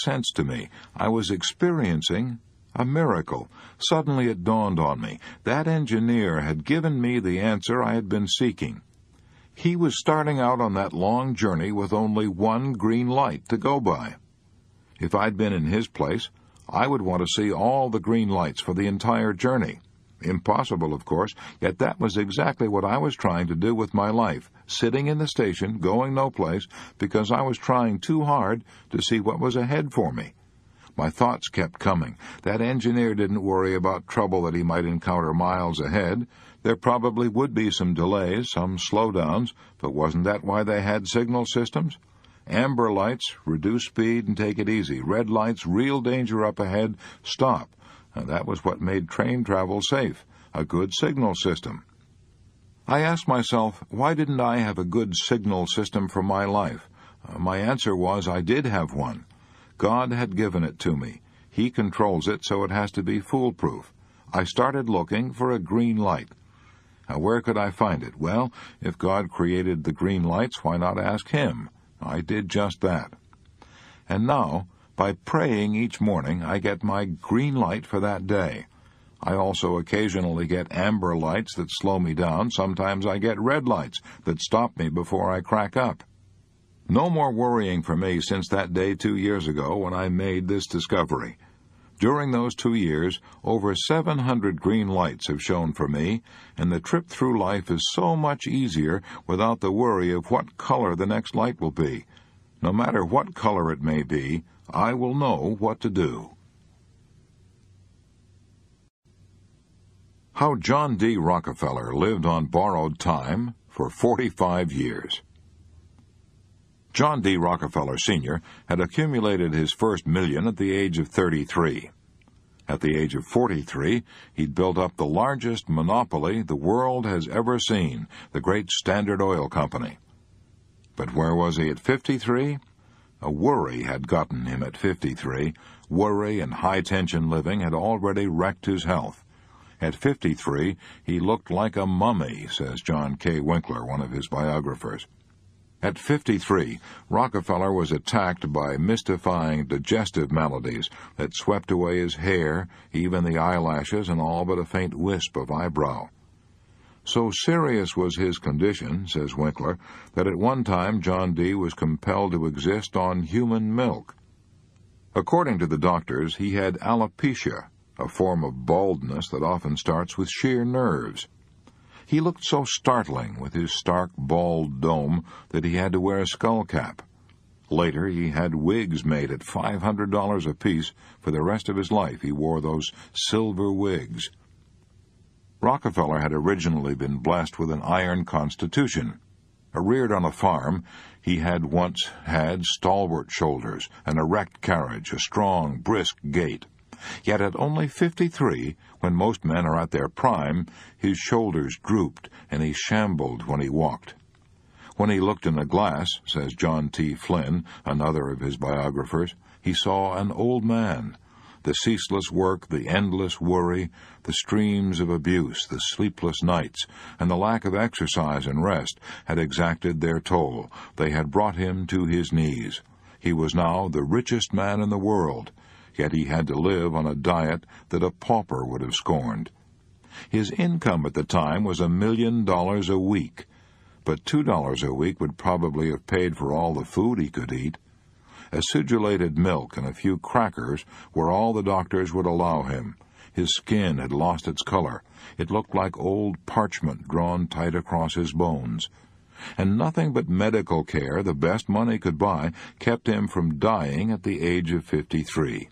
sense to me. I was experiencing a miracle. Suddenly it dawned on me. That engineer had given me the answer I had been seeking. He was starting out on that long journey with only one green light to go by. If I'd been in his place, I would want to see all the green lights for the entire journey. Impossible, of course, yet that was exactly what I was trying to do with my life, sitting in the station, going no place, because I was trying too hard to see what was ahead for me. My thoughts kept coming. That engineer didn't worry about trouble that he might encounter miles ahead. There probably would be some delays, some slowdowns, but wasn't that why they had signal systems? Amber lights, reduce speed and take it easy. Red lights, real danger up ahead, stop. And that was what made train travel safe, a good signal system. I asked myself, why didn't I have a good signal system for my life? My answer was I did have one. God had given it to me. He controls it, so it has to be foolproof. I started looking for a green light. Now, where could I find it? Well, if God created the green lights, why not ask Him? I did just that. And now, by praying each morning, I get my green light for that day. I also occasionally get amber lights that slow me down. Sometimes I get red lights that stop me before I crack up. No more worrying for me since that day 2 years ago when I made this discovery. During those 2 years, over 700 green lights have shone for me, and the trip through life is so much easier without the worry of what color the next light will be. No matter what color it may be, I will know what to do. How John D. Rockefeller lived on borrowed time for 45 years. John D. Rockefeller Sr. had accumulated his first million at the age of 33. At the age of 43, he'd built up the largest monopoly the world has ever seen, the great Standard Oil Company. But where was he at 53? A worry had gotten him at 53. Worry and high-tension living had already wrecked his health. At 53, he looked like a mummy, says John K. Winkler, one of his biographers. At 53, Rockefeller was attacked by mystifying digestive maladies that swept away his hair, even the eyelashes, and all but a faint wisp of eyebrow. So serious was his condition, says Winkler, that at one time John D. was compelled to exist on human milk. According to the doctors, he had alopecia, a form of baldness that often starts with sheer nerves. He looked so startling with his stark, bald dome that he had to wear a skull cap. Later, he had wigs made at $500 apiece. For the rest of his life, he wore those silver wigs. Rockefeller had originally been blessed with an iron constitution. Reared on a farm, he had once had stalwart shoulders, an erect carriage, a strong, brisk gait. Yet at only 53, when most men are at their prime, his shoulders drooped and he shambled when he walked. When he looked in the glass, says John T. Flynn, another of his biographers, he saw an old man. The ceaseless work, the endless worry, the streams of abuse, the sleepless nights, and the lack of exercise and rest had exacted their toll. They had brought him to his knees. He was now the richest man in the world, yet he had to live on a diet that a pauper would have scorned. His income at the time was $1 million a week, but $2 a week would probably have paid for all the food he could eat. Acidulated milk and a few crackers were all the doctors would allow him. His skin had lost its color. It looked like old parchment drawn tight across his bones. And nothing but medical care, the best money could buy, kept him from dying at the age of 53.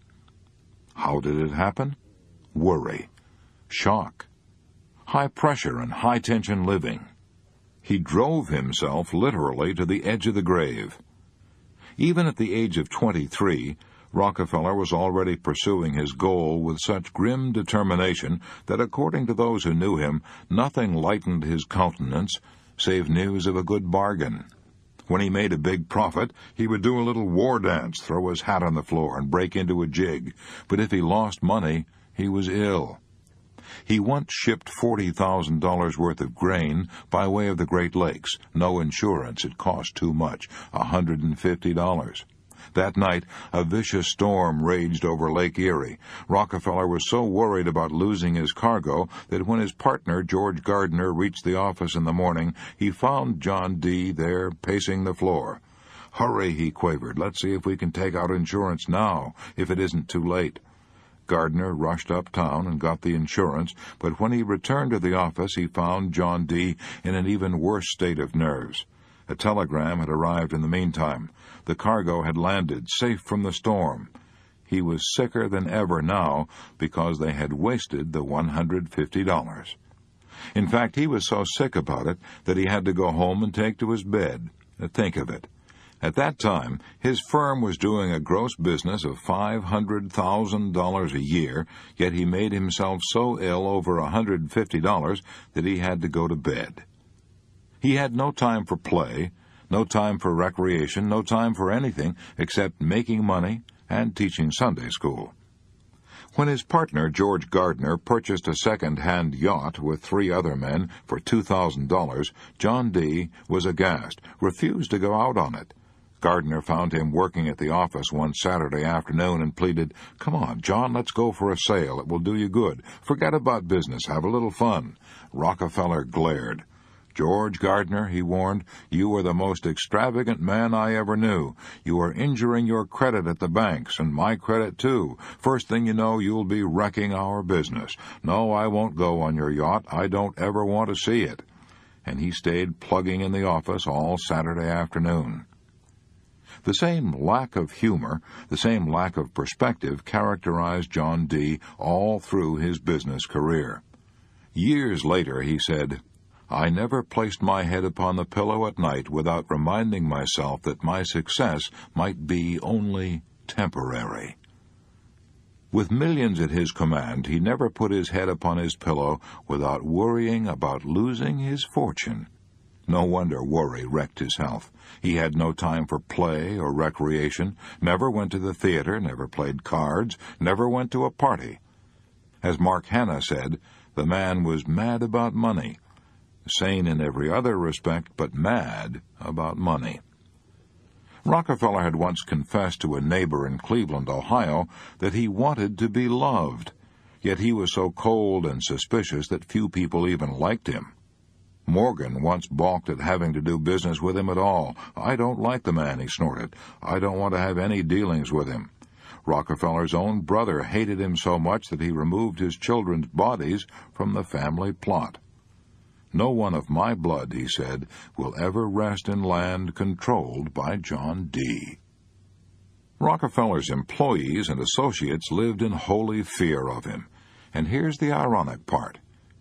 How did it happen? Worry. Shock. High pressure and high-tension living. He drove himself literally to the edge of the grave. Even at the age of 23, Rockefeller was already pursuing his goal with such grim determination that, according to those who knew him, nothing lightened his countenance save news of a good bargain. When he made a big profit, he would do a little war dance, throw his hat on the floor, and break into a jig. But if he lost money, he was ill. He once shipped $40,000 worth of grain by way of the Great Lakes. No insurance, it cost too much, $150. That night, a vicious storm raged over Lake Erie. Rockefeller was so worried about losing his cargo that when his partner, George Gardner, reached the office in the morning, he found John D. there pacing the floor. "Hurry," he quavered. "Let's see if we can take out insurance now, if it isn't too late." Gardner rushed uptown and got the insurance, but when he returned to the office, he found John D. in an even worse state of nerves. A telegram had arrived in the meantime. The cargo had landed, safe from the storm. He was sicker than ever now because they had wasted the $150. In fact, he was so sick about it that he had to go home and take to his bed. Think of it. At that time, his firm was doing a gross business of $500,000 a year, yet he made himself so ill over $150 that he had to go to bed. He had no time for play, no time for recreation, no time for anything except making money and teaching Sunday school. When his partner, George Gardner, purchased a second-hand yacht with 3 other men for $2,000, John D. was aghast, refused to go out on it. Gardner found him working at the office one Saturday afternoon and pleaded, "Come on, John, let's go for a sail. It will do you good. Forget about business. Have a little fun." Rockefeller glared. "George Gardner," he warned, "you are the most extravagant man I ever knew. You are injuring your credit at the banks, and my credit too. First thing you know, you'll be wrecking our business. No, I won't go on your yacht. I don't ever want to see it." And he stayed plugging in the office all Saturday afternoon. The same lack of humor, the same lack of perspective characterized John D. all through his business career. Years later, he said, "I never placed my head upon the pillow at night without reminding myself that my success might be only temporary." With millions at his command, he never put his head upon his pillow without worrying about losing his fortune. No wonder worry wrecked his health. He had no time for play or recreation, never went to the theater, never played cards, never went to a party. As Mark Hanna said, the man was mad about money. Sane in every other respect, but mad about money. Rockefeller had once confessed to a neighbor in Cleveland, Ohio, that he wanted to be loved, yet he was so cold and suspicious that few people even liked him. Morgan once balked at having to do business with him at all. "I don't like the man," he snorted. "I don't want to have any dealings with him." Rockefeller's own brother hated him so much that he removed his children's bodies from the family plot. "No one of my blood," he said, "will ever rest in land controlled by John D." Rockefeller's employees and associates lived in holy fear of him. And here's the ironic part.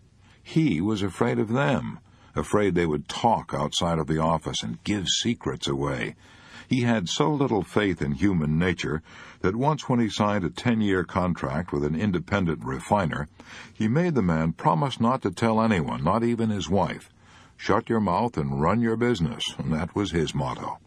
He was afraid of them, afraid they would talk outside of the office and give secrets away. He had so little faith in human nature that once when he signed a 10-year contract with an independent refiner, he made the man promise not to tell anyone, not even his wife. "Shut your mouth and run your business," and that was his motto.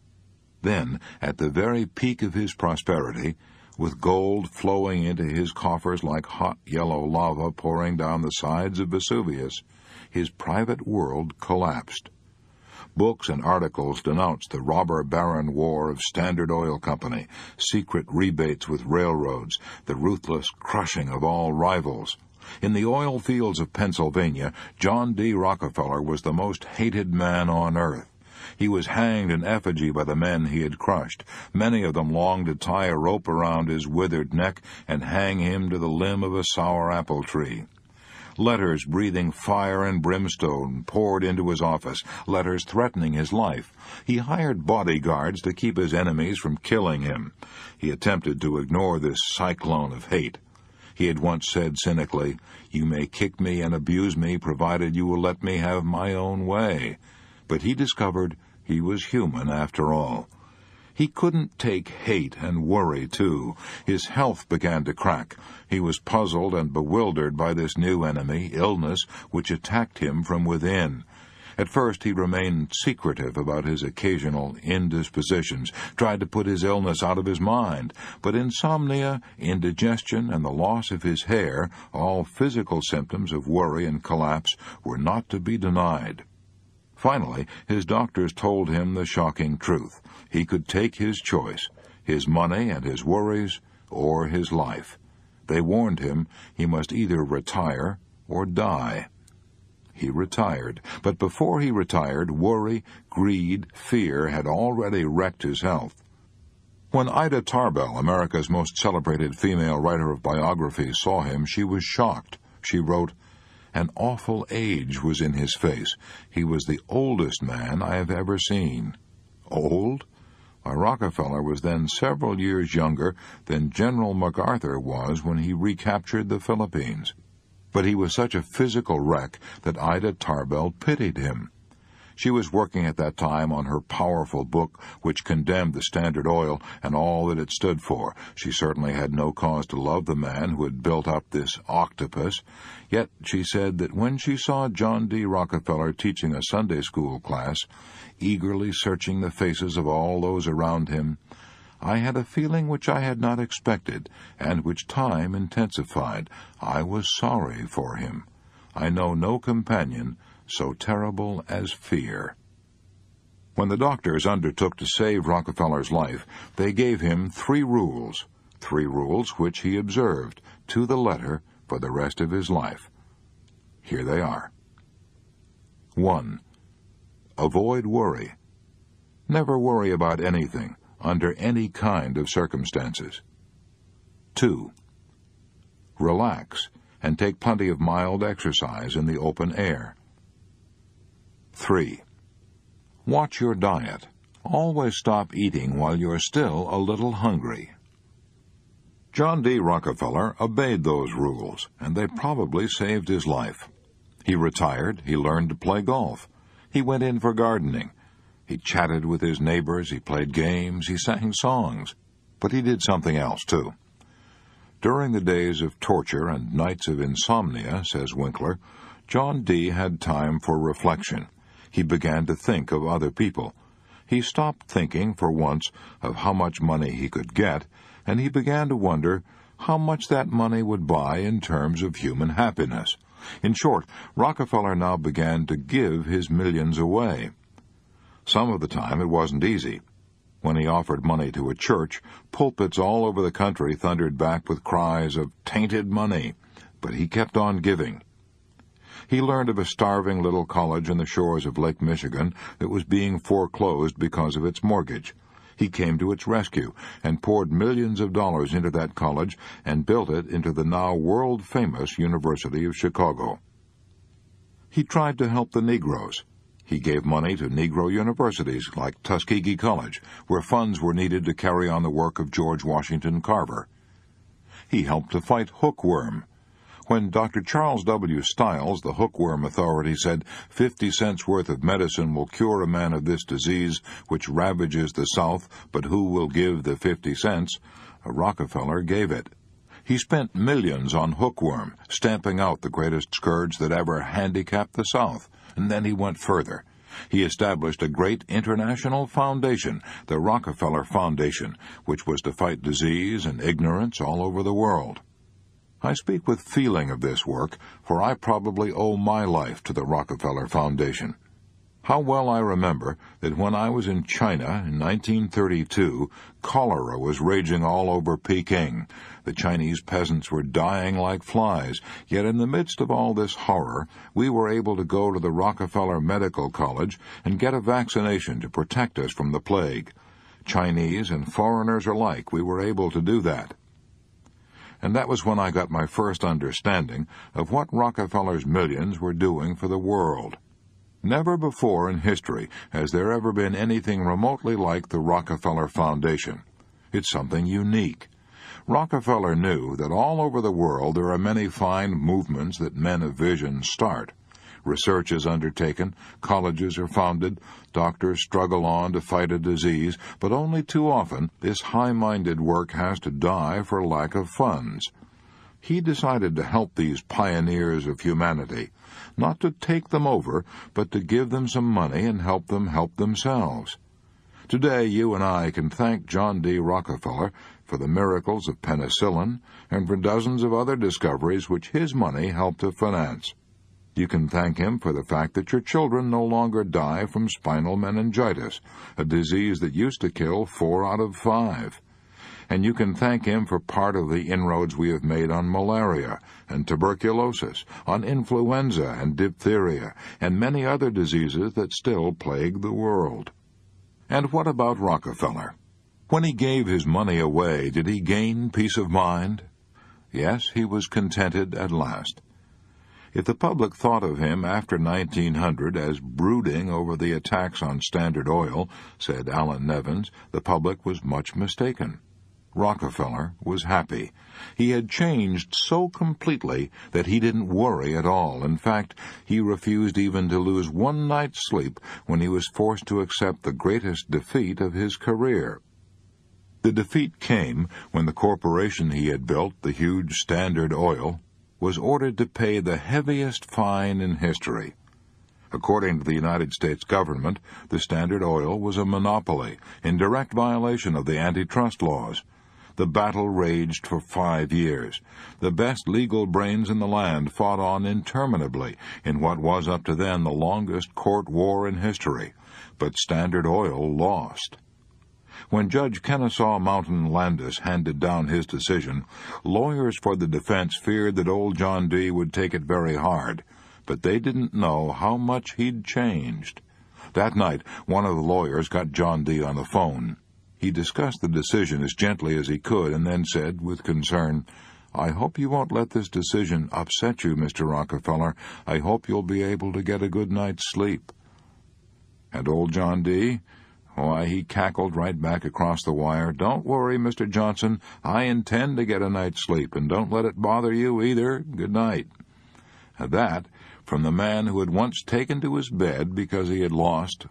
Then, at the very peak of his prosperity, with gold flowing into his coffers like hot yellow lava pouring down the sides of Vesuvius, his private world collapsed. Books and articles denounced the robber baron war of Standard Oil Company, secret rebates with railroads, the ruthless crushing of all rivals. In the oil fields of Pennsylvania, John D. Rockefeller was the most hated man on earth. He was hanged in effigy by the men he had crushed. Many of them longed to tie a rope around his withered neck and hang him to the limb of a sour apple tree. Letters breathing fire and brimstone poured into his office, letters threatening his life. He hired bodyguards to keep his enemies from killing him. He attempted to ignore this cyclone of hate. He had once said cynically, "You may kick me and abuse me, provided you will let me have my own way." But he discovered he was human after all. He couldn't take hate and worry, too. His health began to crack. He was puzzled and bewildered by this new enemy, illness, which attacked him from within. At first he remained secretive about his occasional indispositions, tried to put his illness out of his mind. But insomnia, indigestion, and the loss of his hair, all physical symptoms of worry and collapse, were not to be denied. Finally, his doctors told him the shocking truth. He could take his choice. his money and his worries, or his life. They warned him he must either retire or die. He retired, but before he retired, worry, greed, fear had already wrecked his health. When Ida Tarbell, America's most celebrated female writer of biographies, saw him, she was shocked. She wrote, "An awful age was in his face. He was the oldest man I have ever seen." Old? Why, Rockefeller was then several years younger than General MacArthur was when he recaptured the Philippines. But he was such a physical wreck that Ida Tarbell pitied him. She was working at that time on her powerful book, which condemned the Standard Oil and all that it stood for. She certainly had no cause to love the man who had built up this octopus. Yet she said that when she saw John D. Rockefeller teaching a Sunday school class, eagerly searching the faces of all those around him, I had a feeling which I had not expected, and which time intensified. I was sorry for him. I know no companion so terrible as fear. When the doctors undertook to save Rockefeller's life, they gave him 3 rules which he observed to the letter for the rest of his life. Here they are. 1. Avoid worry. Never worry about anything, under any kind of circumstances. 2. Relax and take plenty of mild exercise in the open air. 3. Watch your diet. Always stop eating while you're still a little hungry. John D. Rockefeller obeyed those rules, and they probably saved his life. He retired, he learned to play golf. He went in for gardening. He chatted with his neighbors, he played games, he sang songs. But he did something else, too. During the days of torture and nights of insomnia, says Winkler, John D. had time for reflection. He began to think of other people. He stopped thinking, for once, of how much money he could get, and he began to wonder how much that money would buy in terms of human happiness. In short, Rockefeller now began to give his millions away. Some of the time it wasn't easy. When he offered money to a church, pulpits all over the country thundered back with cries of "tainted money," but he kept on giving. He learned of a starving little college on the shores of Lake Michigan that was being foreclosed because of its mortgage. He came to its rescue and poured millions of dollars into that college and built it into the now world-famous University of Chicago. He tried to help the Negroes. He gave money to Negro universities like Tuskegee College, where funds were needed to carry on the work of George Washington Carver. He helped to fight hookworm. When Dr. Charles W. Stiles, the Hookworm Authority, said 50 cents worth of medicine will cure a man of this disease which ravages the South, but who will give the 50 cents? Rockefeller gave it. He spent millions on hookworm, stamping out the greatest scourge that ever handicapped the South. And then he went further. He established a great international foundation, the Rockefeller Foundation, which was to fight disease and ignorance all over the world. I speak with feeling of this work, for I probably owe my life to the Rockefeller Foundation. How well I remember that when I was in China in 1932, cholera was raging all over Peking. The Chinese peasants were dying like flies, yet in the midst of all this horror, we were able to go to the Rockefeller Medical College and get a vaccination to protect us from the plague. Chinese and foreigners alike, we were able to do that. And that was when I got my first understanding of what Rockefeller's millions were doing for the world. Never before in history has there ever been anything remotely like the Rockefeller Foundation. It's something unique. Rockefeller knew that all over the world there are many fine movements that men of vision start. Research is undertaken, colleges are founded, doctors struggle on to fight a disease, but only too often this high-minded work has to die for lack of funds. He decided to help these pioneers of humanity, not to take them over, but to give them some money and help them help themselves. Today you and I can thank John D. Rockefeller for the miracles of penicillin and for dozens of other discoveries which his money helped to finance. You can thank him for the fact that your children no longer die from spinal meningitis, a disease that used to kill 4 out of 5. and you can thank him for part of the inroads we have made on malaria and tuberculosis, on influenza and diphtheria, and many other diseases that still plague the world. And what about Rockefeller? When he gave his money away, did he gain peace of mind? Yes, he was contented at last. If the public thought of him after 1900 as brooding over the attacks on Standard Oil, said Alan Nevins, the public was much mistaken. Rockefeller was happy. He had changed so completely that he didn't worry at all. In fact, he refused even to lose one night's sleep when he was forced to accept the greatest defeat of his career. The defeat came when the corporation he had built, the huge Standard Oil, was ordered to pay the heaviest fine in history. According to the United States government, the Standard Oil was a monopoly, in direct violation of the antitrust laws. The battle raged for 5 years. The best legal brains in the land fought on interminably in what was up to then the longest court war in history. But Standard Oil lost. When Judge Kennesaw Mountain Landis handed down his decision, lawyers for the defense feared that old John D. would take it very hard, but they didn't know how much he'd changed. That night, one of the lawyers got John D. on the phone. He discussed the decision as gently as he could and then said, with concern, "I hope you won't let this decision upset you, Mr. Rockefeller. I hope you'll be able to get a good night's sleep." And old John D.? Why, he cackled right back across the wire. "Don't worry, Mr. Johnson. I intend to get a night's sleep, and don't let it bother you either. Good night." And that from the man who had once taken to his bed because he had lost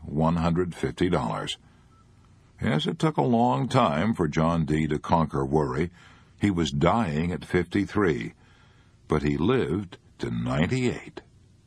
$150. Yes, it took a long time for John D. to conquer worry. He was dying at 53, but he lived to 98.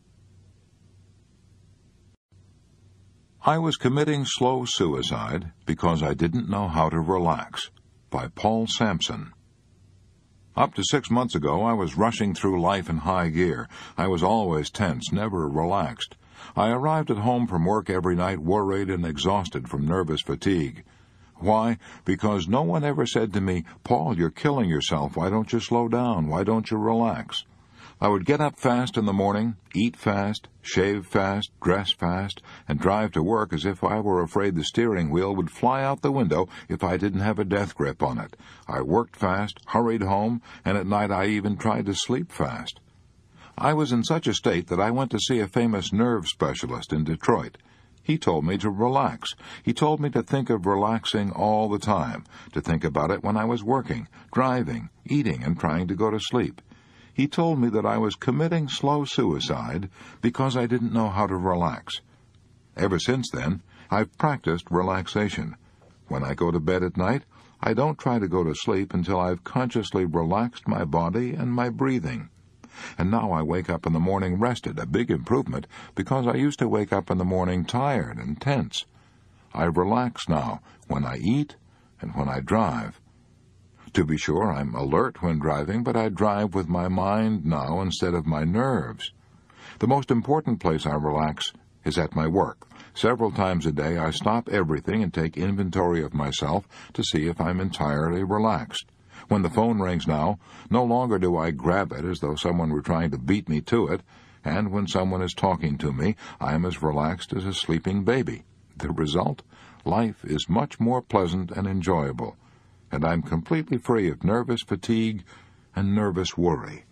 I Was Committing Slow Suicide Because I Didn't Know How to Relax, by Paul Sampson. Up to 6 months ago, I was rushing through life in high gear. I was always tense, never relaxed. I arrived at home from work every night worried and exhausted from nervous fatigue. Why? Because no one ever said to me, "Paul, you're killing yourself. Why don't you slow down? Why don't you relax?" I would get up fast in the morning, eat fast, shave fast, dress fast, and drive to work as if I were afraid the steering wheel would fly out the window if I didn't have a death grip on it. I worked fast, hurried home, and at night I even tried to sleep fast. I was in such a state that I went to see a famous nerve specialist in Detroit. He told me to relax. He told me to think of relaxing all the time, to think about it when I was working, driving, eating, and trying to go to sleep. He told me that I was committing slow suicide because I didn't know how to relax. Ever since then, I've practiced relaxation. When I go to bed at night, I don't try to go to sleep until I've consciously relaxed my body and my breathing. And now I wake up in the morning rested, a big improvement, because I used to wake up in the morning tired and tense. I relax now when I eat and when I drive. To be sure, I'm alert when driving, but I drive with my mind now instead of my nerves. The most important place I relax is at my work. Several times a day I stop everything and take inventory of myself to see if I'm entirely relaxed. When the phone rings now, no longer do I grab it as though someone were trying to beat me to it, and when someone is talking to me, I am as relaxed as a sleeping baby. The result? Life is much more pleasant and enjoyable, and I'm completely free of nervous fatigue and nervous worry.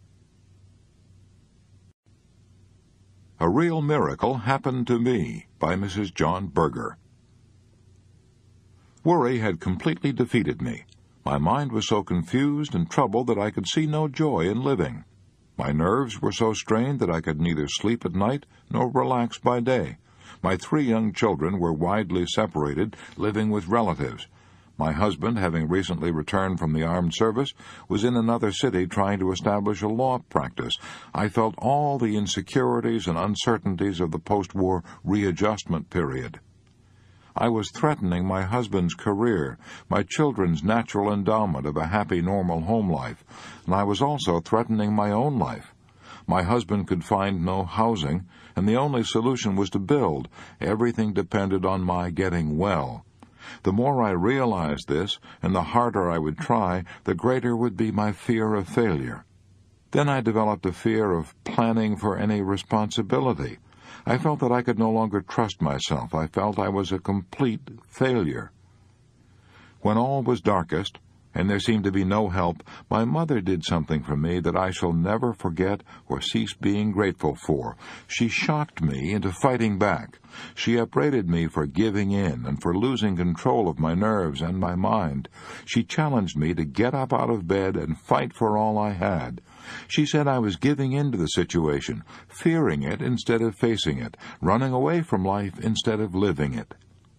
A Real Miracle Happened to Me by Mrs. John Berger. Worry had completely defeated me. My mind was so confused and troubled that I could see no joy in living. My nerves were so strained that I could neither sleep at night nor relax by day. My 3 young children were widely separated, living with relatives. My husband, having recently returned from the armed service, was in another city trying to establish a law practice. I felt all the insecurities and uncertainties of the post-war readjustment period. I was threatening my husband's career, my children's natural endowment of a happy, normal home life, and I was also threatening my own life. My husband could find no housing, and the only solution was to build. Everything depended on my getting well. The more I realized this, and the harder I would try, the greater would be my fear of failure. Then I developed a fear of planning for any responsibility. I felt that I could no longer trust myself. I felt I was a complete failure. When all was darkest, and there seemed to be no help, my mother did something for me that I shall never forget or cease being grateful for. She shocked me into fighting back. She upbraided me for giving in and for losing control of my nerves and my mind. She challenged me to get up out of bed and fight for all I had. She said I was giving in to the situation, fearing it instead of facing it, running away from life instead of living it.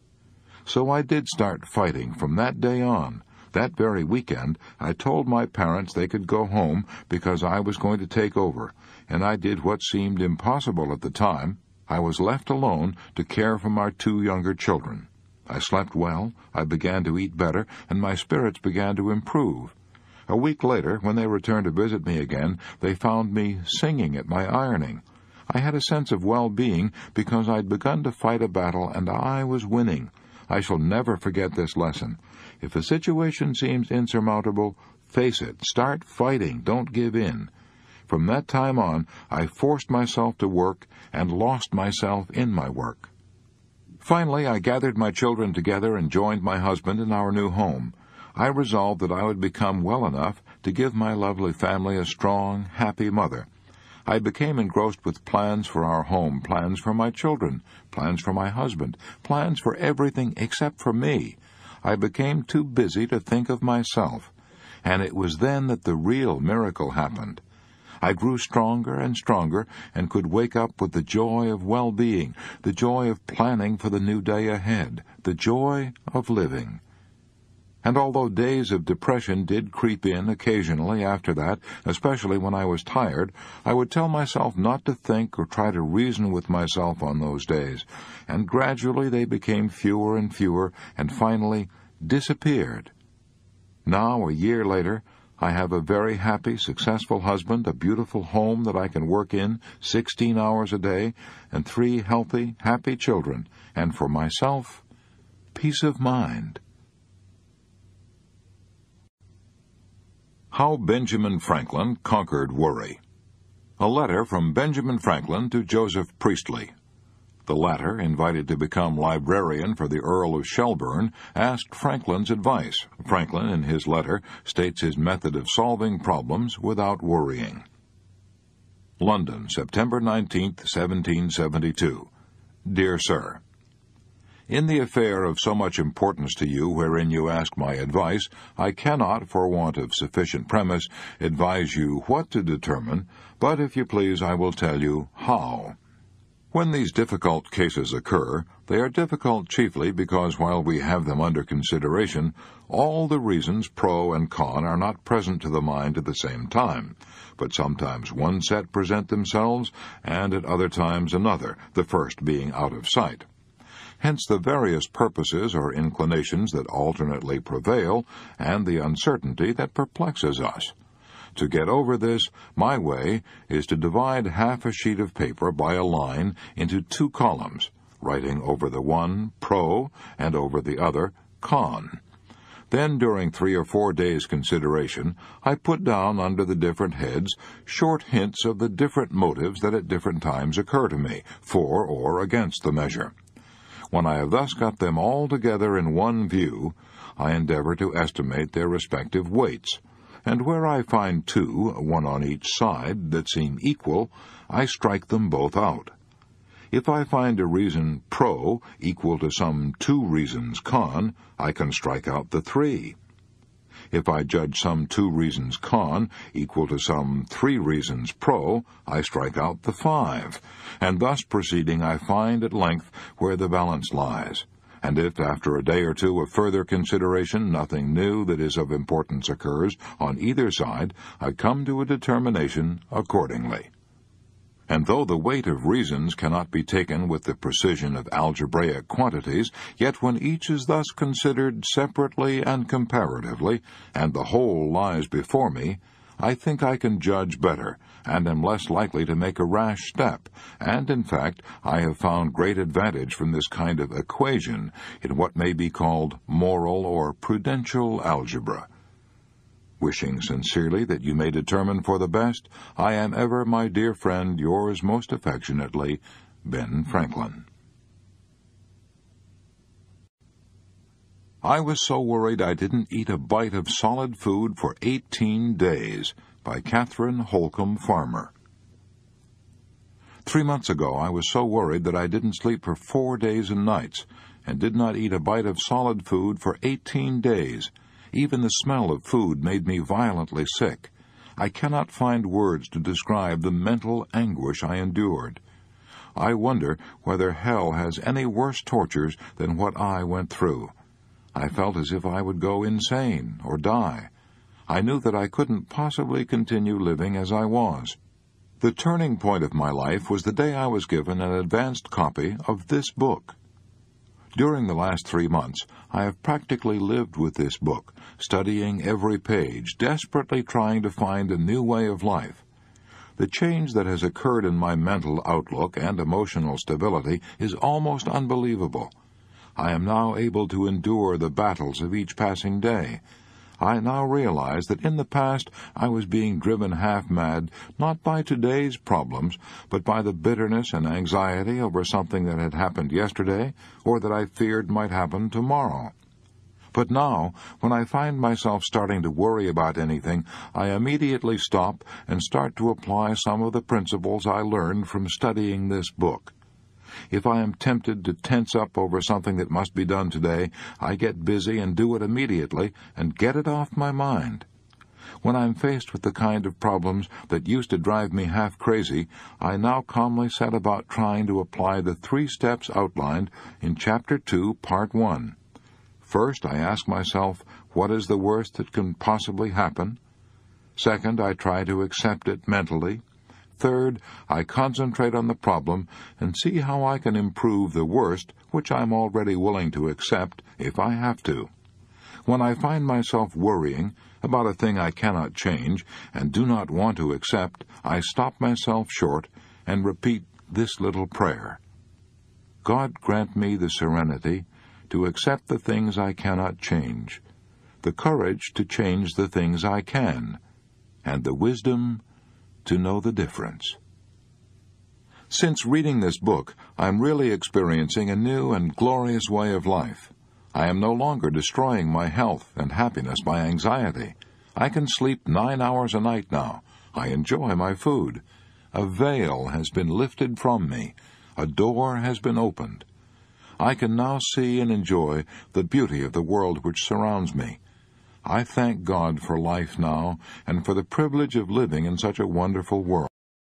So I did start fighting from that day on. That very weekend, I told my parents they could go home because I was going to take over, and I did what seemed impossible at the time. I was left alone to care for my 2 younger children. I slept well, I began to eat better, and my spirits began to improve. A week later, when they returned to visit me again, they found me singing at my ironing. I had a sense of well-being because I'd begun to fight a battle, and I was winning. I shall never forget this lesson. If a situation seems insurmountable, face it. Start fighting. Don't give in. From that time on, I forced myself to work and lost myself in my work. Finally, I gathered my children together and joined my husband in our new home. I resolved that I would become well enough to give my lovely family a strong, happy mother. I became engrossed with plans for our home, plans for my children, plans for my husband, plans for everything except for me. I became too busy to think of myself, and it was then that the real miracle happened. I grew stronger and stronger and could wake up with the joy of well-being, the joy of planning for the new day ahead, the joy of living. And although days of depression did creep in occasionally after that, especially when I was tired, I would tell myself not to think or try to reason with myself on those days, and gradually they became fewer and fewer and finally disappeared. Now, a year later, I have a very happy, successful husband, a beautiful home that I can work in 16 hours a day, and 3 healthy, happy children, and for myself, peace of mind. How Benjamin Franklin Conquered Worry. A letter from Benjamin Franklin to Joseph Priestley. The latter, invited to become librarian for the Earl of Shelburne, asked Franklin's advice. Franklin, in his letter, states his method of solving problems without worrying. London, September 19, 1772. Dear Sir, in the affair of so much importance to you wherein you ask my advice, I cannot, for want of sufficient premise, advise you what to determine, but if you please I will tell you how. When these difficult cases occur, they are difficult chiefly because while we have them under consideration, all the reasons pro and con are not present to the mind at the same time, but sometimes one set present themselves, and at other times another, the first being out of sight. Hence the various purposes or inclinations that alternately prevail, and the uncertainty that perplexes us. To get over this, my way is to divide half a sheet of paper by a line into 2 columns, writing over the one pro and over the other con. Then, during 3 or 4 days' consideration, I put down under the different heads short hints of the different motives that at different times occur to me, for or against the measure. When I have thus got them all together in one view, I endeavor to estimate their respective weights, and where I find 2, one on each side, that seem equal, I strike them both out. If I find a reason pro equal to some 2 reasons con, I can strike out the 3. If I judge some 2 reasons con equal to some 3 reasons pro, I strike out the 5, and thus proceeding I find at length where the balance lies. And if, after a day or 2 of further consideration, nothing new that is of importance occurs on either side, I come to a determination accordingly. And though the weight of reasons cannot be taken with the precision of algebraic quantities, yet when each is thus considered separately and comparatively, and the whole lies before me, I think I can judge better, and am less likely to make a rash step, and in fact I have found great advantage from this kind of equation in what may be called moral or prudential algebra. Wishing sincerely that you may determine for the best, I am ever, my dear friend, yours most affectionately, Ben Franklin. I was so worried I didn't eat a bite of solid food for 18 days, by Catherine Holcomb Farmer. 3 months ago I was so worried that I didn't sleep for 4 days and nights, and did not eat a bite of solid food for 18 days. Even the smell of food made me violently sick. I cannot find words to describe the mental anguish I endured. I wonder whether hell has any worse tortures than what I went through. I felt as if I would go insane or die. I knew that I couldn't possibly continue living as I was. The turning point of my life was the day I was given an advanced copy of this book. During the last 3 months, I have practically lived with this book, studying every page, desperately trying to find a new way of life. The change that has occurred in my mental outlook and emotional stability is almost unbelievable. I am now able to endure the battles of each passing day. I now realize that in the past I was being driven half-mad, not by today's problems, but by the bitterness and anxiety over something that had happened yesterday, or that I feared might happen tomorrow. But now, when I find myself starting to worry about anything, I immediately stop and start to apply some of the principles I learned from studying this book. If I am tempted to tense up over something that must be done today, I get busy and do it immediately and get it off my mind. When I'm faced with the kind of problems that used to drive me half crazy, I now calmly set about trying to apply the 3 steps outlined in Chapter 2, Part 1. First, I ask myself, what is the worst that can possibly happen? Second, I try to accept it mentally. Third, I concentrate on the problem and see how I can improve the worst, which I'm already willing to accept if I have to. When I find myself worrying about a thing I cannot change and do not want to accept, I stop myself short and repeat this little prayer. God grant me the serenity to accept the things I cannot change, the courage to change the things I can, and the wisdom to know the difference. Since reading this book, I'm really experiencing a new and glorious way of life. I am no longer destroying my health and happiness by anxiety. I can sleep 9 hours a night now. I enjoy my food. A veil has been lifted from me. A door has been opened. I can now see and enjoy the beauty of the world which surrounds me. I thank God for life now and for the privilege of living in such a wonderful world.